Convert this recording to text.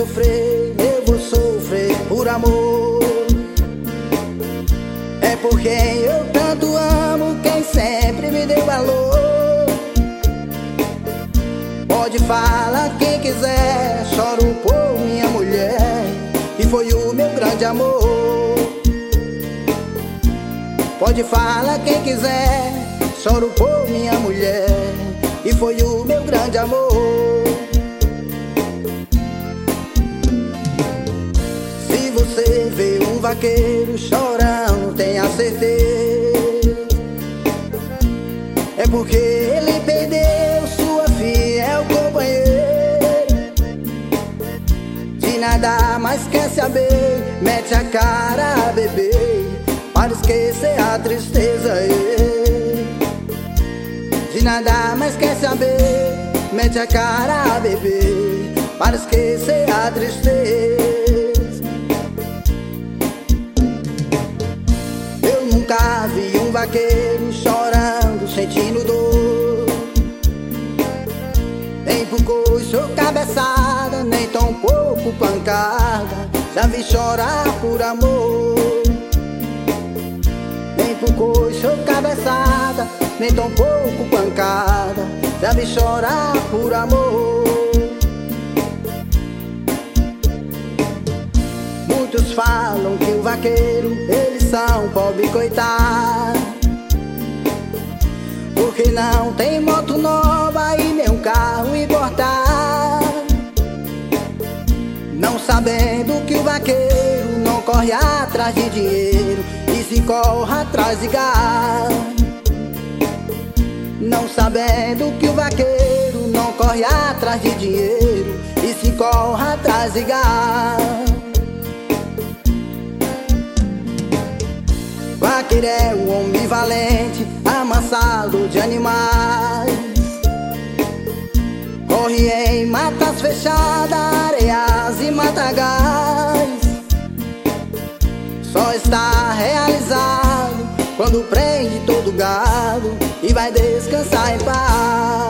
eu vou sofrer por amor. É por quem eu tanto amo, quem sempre me deu valor. Pode falar quem quiser, choro por minha mulher, que foi o meu grande amor. Pode falar quem quiser, choro por minha mulher, e foi o meu grande amor. Se você vê um vaqueiro chorando, tenha certeza, é porque ele perdeu sua fiel companheira. De nada mais quer saber, mete a cara a beber, para esquecer a tristeza. De nada mais quer saber, mete a cara a beber, para esquecer a tristeza. Eu nunca vi um vaqueiro chorando, sentindo dor, nem por coice ou cabeçada, nem tão pouco pancada. Já vi chorar por amor, nem por coice ou cabeçada, nem tão pouco pancada. Já vi chorar por amor. Muitos falam que o vaqueiro, eles são pobre coitado, porque não tem moto nova e nem um carro importado. Não sabendo que o vaqueiro não corre atrás de dinheiro, e se corre atrás de gado. Não sabendo que o vaqueiro não corre atrás de dinheiro, e se corre atrás de gado. Vaqueiro é um homem valente, amansado de animais, corre em matas fechadas, areias e matagais. Só está realizado quando prende todo gado e vai descansar em paz.